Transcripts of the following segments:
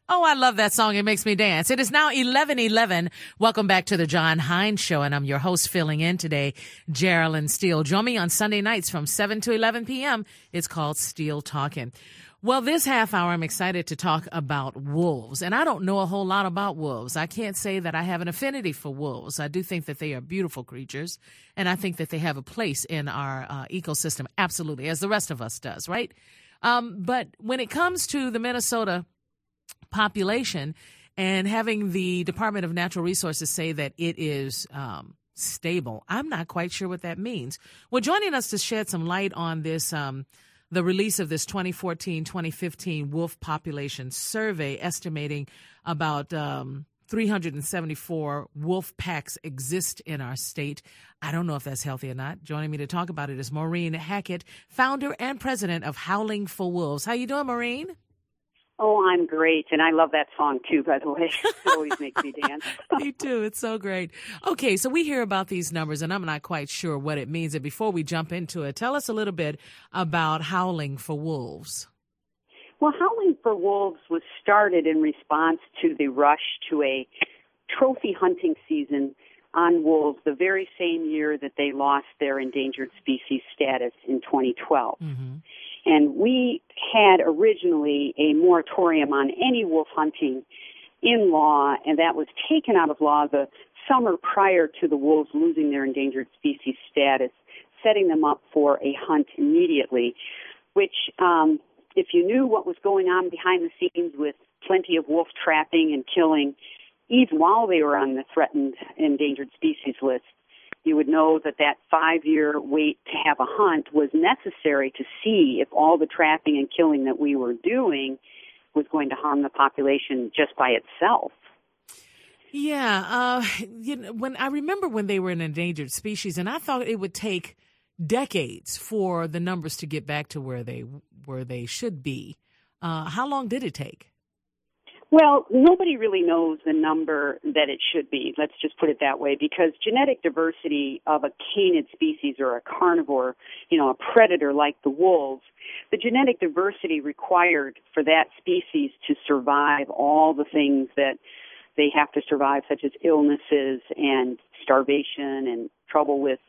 Oh, I love that song. It makes me dance. It is now 11:11. Welcome back to the John Hines Show, and I'm your host filling in today, Geraldine Steele. Join me on Sunday nights from 7 to 11 p.m. It's called Steele Talking. Well, this half hour, I'm excited to talk about wolves, and I don't know a whole lot about wolves. I can't say that I have an affinity for wolves. I do think that they are beautiful creatures, and I think that they have a place in our ecosystem, absolutely, as the rest of us does, right? But when it comes to the Minnesota population and having the Department of Natural Resources say that it is stable, I'm not quite sure what that means. Well, joining us to shed some light on this, the release of this 2014-2015 wolf population survey estimating about 374 wolf packs exist in our state. I don't know if that's healthy or not. Joining me to talk about it is Maureen Hackett, founder and president of Howling for Wolves. How you doing, Maureen? Oh, I'm great, and I love that song, too, by the way. It always makes me dance. Me too. It's so great. Okay, so we hear about these numbers, and I'm not quite sure what it means. And before we jump into it, tell us a little bit about Howling for Wolves. Well, Howling for Wolves was started in response to the rush to a trophy hunting season on wolves the very same year that they lost their endangered species status in 2012. Mm-hmm. And we had originally a moratorium on any wolf hunting in law, and that was taken out of law the summer prior to the wolves losing their endangered species status, setting them up for a hunt immediately, which, if you knew what was going on behind the scenes with plenty of wolf trapping and killing, even while they were on the threatened endangered species list, you would know that that 5-year wait to have a hunt was necessary to see if all the trapping and killing that we were doing was going to harm the population just by itself. Yeah, when I remember when they were an endangered species, and I thought it would take decades for the numbers to get back to where they should be. How long did it take? Well, nobody really knows the number that it should be, let's just put it that way, because genetic diversity of a canid species or a carnivore, a predator like the wolves, the genetic diversity required for that species to survive all the things that they have to survive, such as illnesses and starvation and trouble with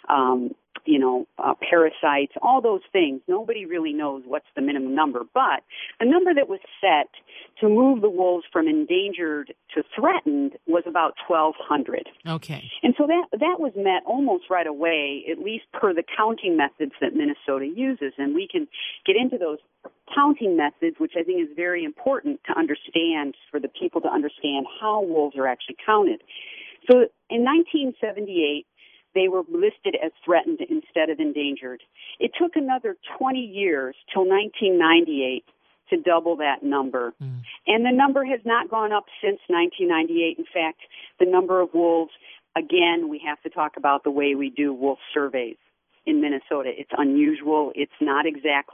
parasites, all those things. Nobody really knows what's the minimum number. But the number that was set to move the wolves from endangered to threatened was about 1,200. Okay. And so that was met almost right away, at least per the counting methods that Minnesota uses. And we can get into those counting methods, which I think is very important to understand, for the people to understand how wolves are actually counted. So in 1978, they were listed as threatened instead of endangered. It took another 20 years till 1998 to double that number. Mm. And the number has not gone up since 1998. In fact, the number of wolves, again, we have to talk about the way we do wolf surveys in Minnesota. It's unusual. It's not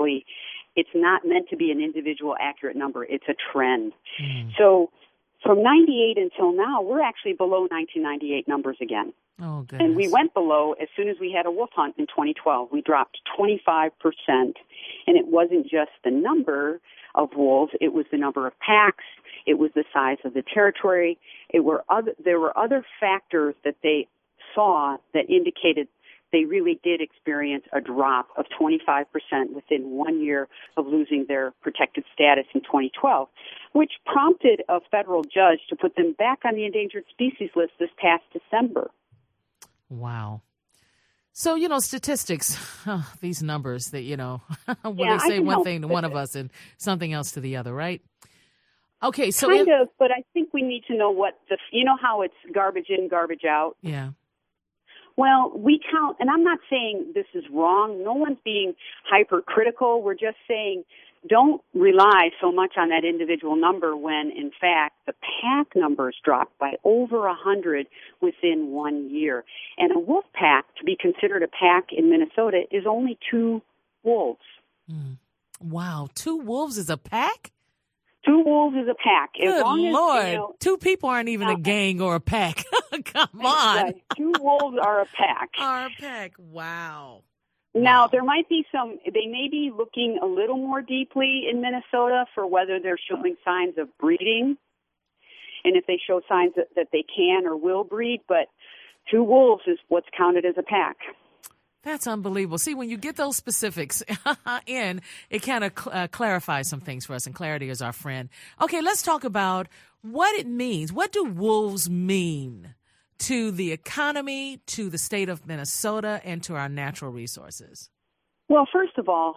meant to be an individual accurate number. It's a trend. Mm. So from 98 until now, we're actually below 1998 numbers again. Oh, goodness. And we went below as soon as we had a wolf hunt in 2012. We dropped 25%. And it wasn't just the number of wolves. It was the number of packs. It was the size of the territory. There were other factors that they saw that indicated they really did experience a drop of 25% within 1 year of losing their protected status in 2012, which prompted a federal judge to put them back on the endangered species list this past December. Wow. So, statistics, these numbers that, when they say one thing to one of us and something else to the other, right? Okay, so... Kind of, but I think we need to know how it's garbage in, garbage out? Yeah. Well, we count, and I'm not saying this is wrong. No one's being hypercritical. We're just saying don't rely so much on that individual number when, in fact, the pack numbers dropped by over 100 within 1 year. And a wolf pack, to be considered a pack in Minnesota, is only 2 wolves. Mm. Wow, 2 wolves is a pack? 2 wolves is a pack. Good as long Lord. As, 2 people aren't even a gang or a pack. Come on. Right. 2 wolves are a pack. Are a pack. Wow. Now, there might be they may be looking a little more deeply in Minnesota for whether they're showing signs of breeding, and if they show signs that they can or will breed, but 2 wolves is what's counted as a pack. That's unbelievable. See, when you get those specifics in, it kind of clarifies some things for us, and clarity is our friend. Okay, let's talk about what it means. What do wolves mean to the economy, to the state of Minnesota, and to our natural resources? Well, first of all,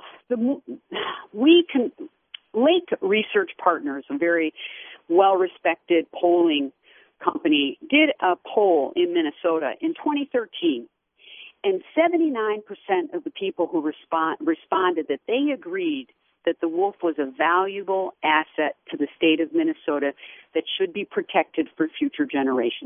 Lake Research Partners, a very well-respected polling company, did a poll in Minnesota in 2013. And 79% of the people who responded that they agreed that the wolf was a valuable asset to the state of Minnesota that should be protected for future generations.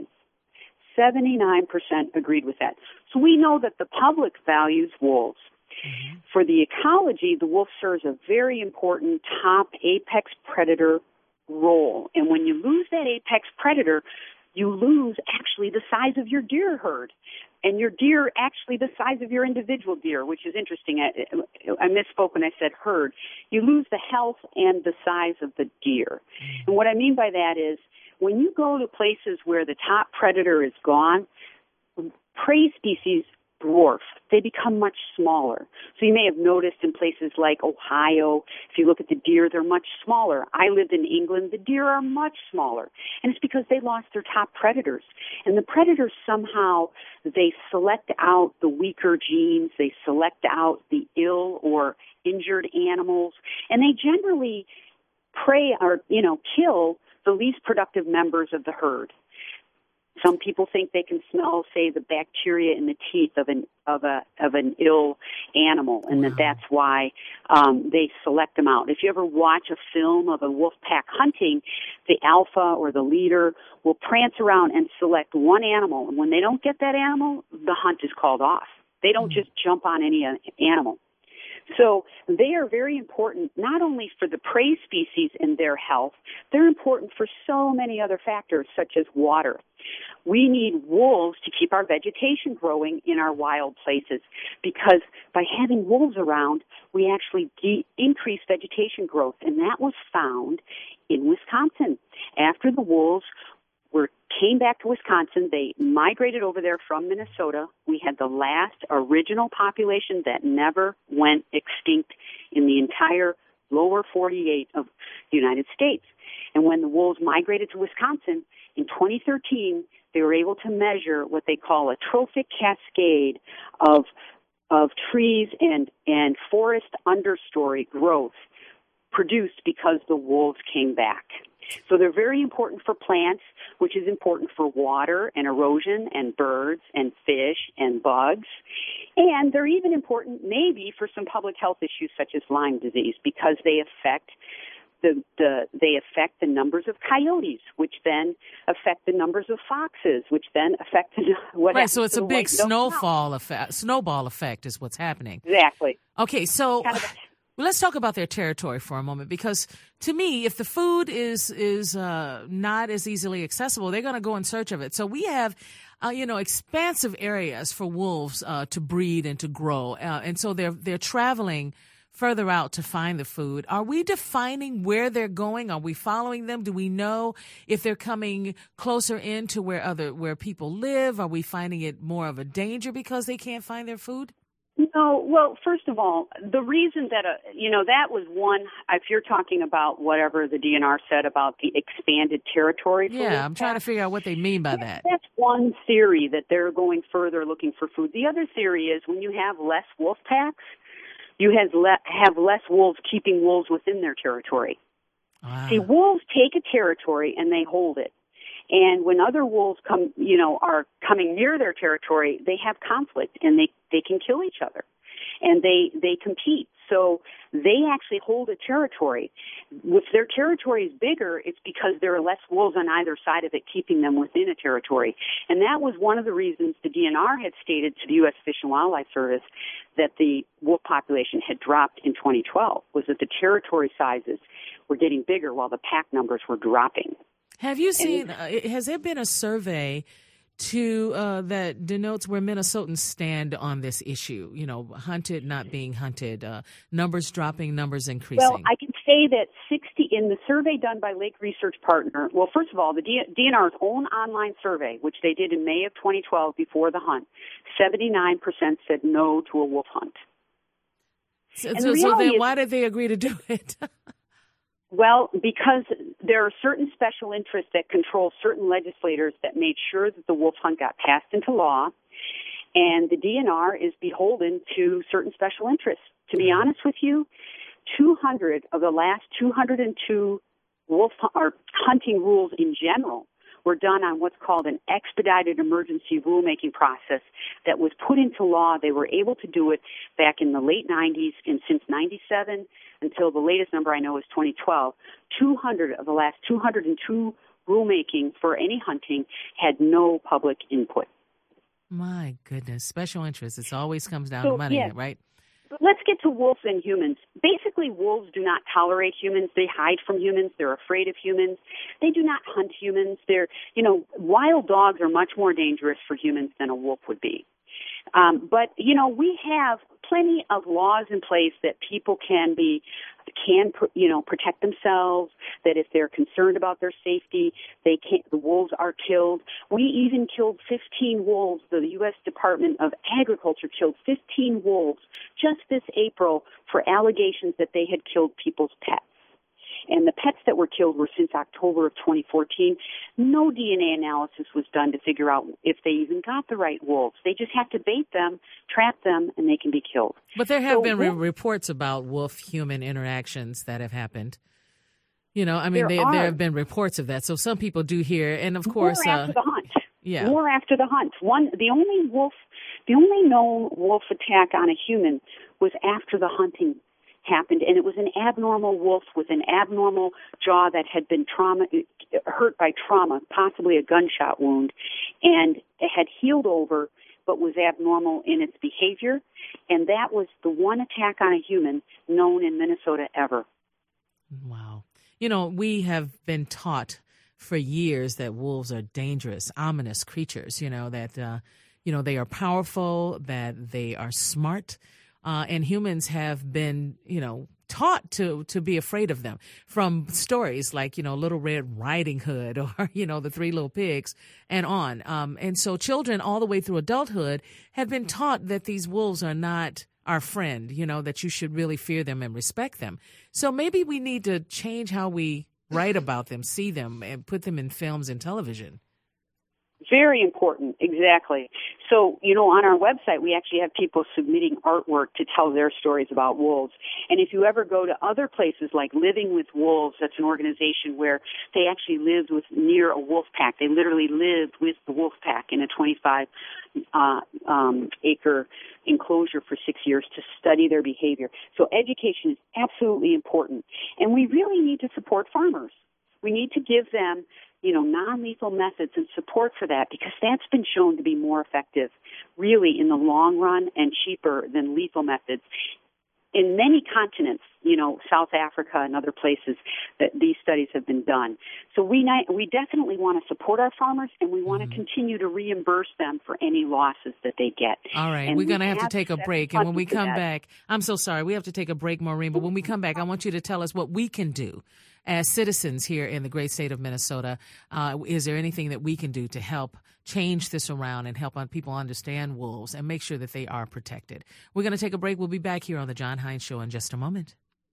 79% agreed with that. So we know that the public values wolves. Mm-hmm. For the ecology, the wolf serves a very important top apex predator role. And when you lose that apex predator, you lose actually the size of your deer herd. And your deer actually the size of your individual deer, which is interesting. I misspoke when I said herd. You lose the health and the size of the deer. And what I mean by that is when you go to places where the top predator is gone, prey species dwarf. They become much smaller. So you may have noticed in places like Ohio, if you look at the deer, they're much smaller. I lived in England. The deer are much smaller. And it's because they lost their top predators. And the predators somehow, they select out the weaker genes. They select out the ill or injured animals. And they generally prey or, kill the least productive members of the herd. Some people think they can smell, say, the bacteria in the teeth of an ill animal, and that's why they select them out. If you ever watch a film of a wolf pack hunting, the alpha or the leader will prance around and select one animal, and when they don't get that animal, the hunt is called off. They don't just jump on any animal. So they are very important not only for the prey species and their health, they're important for so many other factors such as water. We need wolves to keep our vegetation growing in our wild places because by having wolves around, we actually increase vegetation growth, and that was found in Wisconsin. After the wolves came back to Wisconsin, they migrated over there from Minnesota. We had the last original population that never went extinct in the entire lower 48 of the United States. And when the wolves migrated to Wisconsin in 2013, they were able to measure what they call a trophic cascade of trees and forest understory growth produced because the wolves came back. So they're very important for plants, which is important for water and erosion and birds and fish and bugs. And they're even important maybe for some public health issues such as Lyme disease because they affect the numbers of coyotes, which then affect the numbers of foxes, which then affect what happens. Right, so it's a big snowball effect is what's happening. Exactly. Okay, so let's talk about their territory for a moment, because to me, if the food is not as easily accessible, they're going to go in search of it. So we have, expansive areas for wolves to breed and to grow, and so they're traveling further out to find the food. Are we defining where they're going? Are we following them? Do we know if they're coming closer into where people live? Are we finding it more of a danger because they can't find their food? No, well, first of all, the reason that, that was one, if you're talking about whatever the DNR said about the expanded territory. Yeah, I'm trying to figure out what they mean by that. That's one theory, that they're going further looking for food. The other theory is when you have less wolf packs, you have less wolves keeping wolves within their territory. Wow. See, wolves take a territory and they hold it. And when other wolves are coming near their territory, they have conflict and they can kill each other and they compete. So they actually hold a territory. If their territory is bigger, it's because there are less wolves on either side of it keeping them within a territory. And that was one of the reasons the DNR had stated to the U.S. Fish and Wildlife Service that the wolf population had dropped in 2012, was that the territory sizes were getting bigger while the pack numbers were dropping. Have you seen, has there been a survey that denotes where Minnesotans stand on this issue? Hunted, not being hunted, numbers dropping, numbers increasing. Well, I can say that 60 in the survey done by Lake Research Partner. Well, first of all, the DNR's own online survey, which they did in May of 2012 before the hunt, 79% said no to a wolf hunt. So then why did they agree to do it? Well, because there are certain special interests that control certain legislators that made sure that the wolf hunt got passed into law, and the DNR is beholden to certain special interests. To be honest with you, 200 of the last 202 wolf or hunting rules in general were done on what's called an expedited emergency rulemaking process that was put into law. They were able to do it back in the late 90s, and since 97 until the latest number I know is 2012, 200 of the last 202 rulemaking for any hunting had no public input. My goodness, special interests. It always comes down to money, yes. Right? But let's get to wolves and humans. Basically, wolves do not tolerate humans. They hide from humans. They're afraid of humans. They do not hunt humans. Wild dogs are much more dangerous for humans than a wolf would be. But we have plenty of laws in place that people can protect themselves, that if they're concerned about their safety, the wolves are killed. We even killed 15 wolves. The U.S. Department of Agriculture killed 15 wolves just this April for allegations that they had killed people's pets. And the pets that were killed were since October of 2014. No DNA analysis was done to figure out if they even got the right wolves. They just have to bait them, trap them, and they can be killed. But there have been reports about wolf-human interactions that have happened. There have been reports of that. So some people do hear, and of course, more after the hunt. Yeah, more after the hunt. The only known wolf attack on a human was after the hunting happened, and it was an abnormal wolf with an abnormal jaw that had been hurt by trauma, possibly a gunshot wound, and it had healed over but was abnormal in its behavior, and that was the one attack on a human known in Minnesota ever. Wow. We have been taught for years that wolves are dangerous, ominous creatures, that they are powerful, that they are smart. And humans have been, taught to be afraid of them from stories like, Little Red Riding Hood or, the Three Little Pigs and on. And so children all the way through adulthood have been taught that these wolves are not our friend, that you should really fear them and respect them. So maybe we need to change how we write about them, see them, and put them in films and television. Very important, exactly. So, on our website, we actually have people submitting artwork to tell their stories about wolves. And if you ever go to other places like Living with Wolves, that's an organization where they actually lived near a wolf pack. They literally lived with the wolf pack in a 25-acre enclosure for 6 years to study their behavior. So education is absolutely important. And we really need to support farmers. We need to give them non-lethal methods and support for that, because that's been shown to be more effective, really, in the long run and cheaper than lethal methods. In many continents, South Africa and other places, that these studies have been done. So we definitely want to support our farmers, and we want to continue to reimburse them for any losses that they get. All right, we're going to have to take a break, and when we come back, I'm so sorry, we have to take a break, Maureen, but when we come back, I want you to tell us what we can do as citizens here in the great state of Minnesota. Is there anything that we can do to help change this around and help people understand wolves and make sure that they are protected? We're going to take a break. We'll be back here on the John Hines Show in just a moment.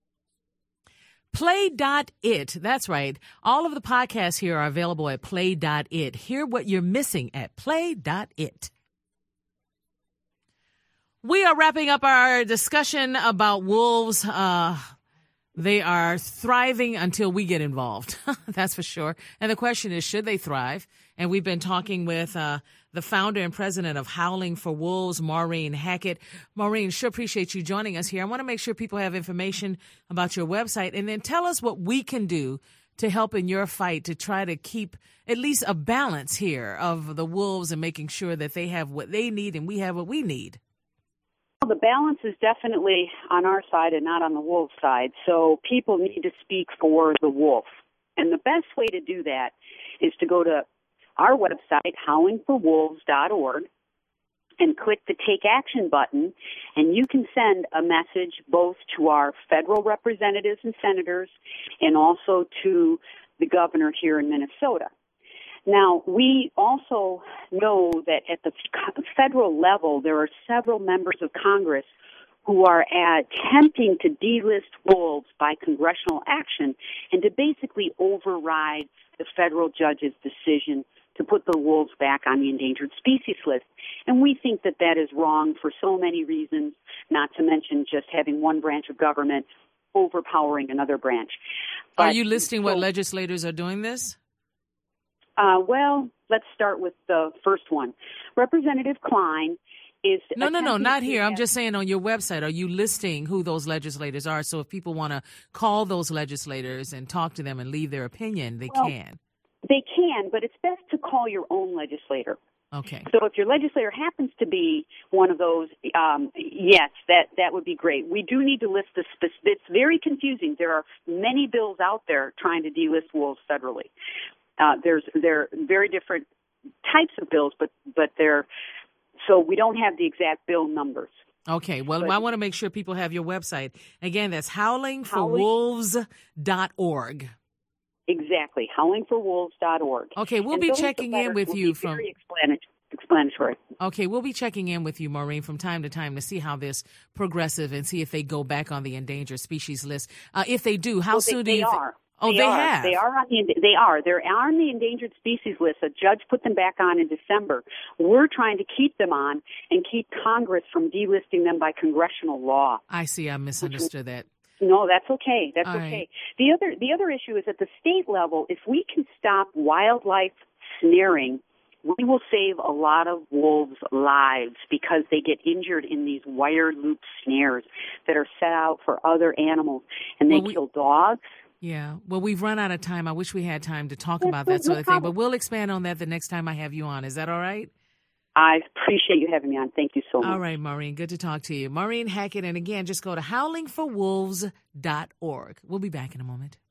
Play.it. That's right. All of the podcasts here are available at play.it. Hear what you're missing at play.it. We are wrapping up our discussion about wolves. They are thriving until we get involved. That's for sure. And the question is, should they thrive? And we've been talking with the founder and president of Howling for Wolves, Maureen Hackett. Maureen, sure appreciate you joining us here. I want to make sure people have information about your website, and then tell us what we can do to help in your fight to try to keep at least a balance here of the wolves and making sure that they have what they need and we have what we need. The balance is definitely on our side and not on the wolf side. So people need to speak for the wolf. And the best way to do that is to go to our website, howlingforwolves.org, and click the Take Action button, and you can send a message both to our federal representatives and senators and also to the governor here in Minnesota. Now, we also know that at the federal level, there are several members of Congress who are attempting to delist wolves by congressional action and to basically override the federal judge's decision to put the wolves back on the endangered species list. And we think that that is wrong for so many reasons, not to mention just having one branch of government overpowering another branch. Are you listing what legislators are doing this? Well, let's start with the first one. Representative Klein is... No, not here. I'm just saying on your website, are you listing who those legislators are? So if people want to call those legislators and talk to them and leave their opinion, they can. They can, but it's best to call your own legislator. Okay. So if your legislator happens to be one of those, yes, that would be great. We do need to list the it's very confusing. There are many bills out there trying to delist wolves federally. There are very different types of bills, but so we don't have the exact bill numbers. Okay, well, I want to make sure people have your website. Again, that's howlingforwolves.org. Exactly, howlingforwolves.org. Okay, we'll be checking in with you from... Very explanatory. Okay, we'll be checking in with you, Maureen, from time to time to see how this progressive and see if they go back on the endangered species list. If they do, how soon do you... Oh, they have. They are on They're on the endangered species list. A judge put them back on in December. We're trying to keep them on and keep Congress from delisting them by congressional law. I see. I misunderstood that. No, that's okay. That's All okay. Right. The other issue is at the state level, if we can stop wildlife snaring, we will save a lot of wolves' lives because they get injured in these wire loop snares that are set out for other animals, and they kill dogs. Yeah. Well, we've run out of time. I wish we had time to talk about that sort of thing, but we'll expand on that the next time I have you on. Is that all right? I appreciate you having me on. Thank you so much. All right, Maureen. Good to talk to you. Maureen Hackett. And again, just go to howlingforwolves.org. We'll be back in a moment.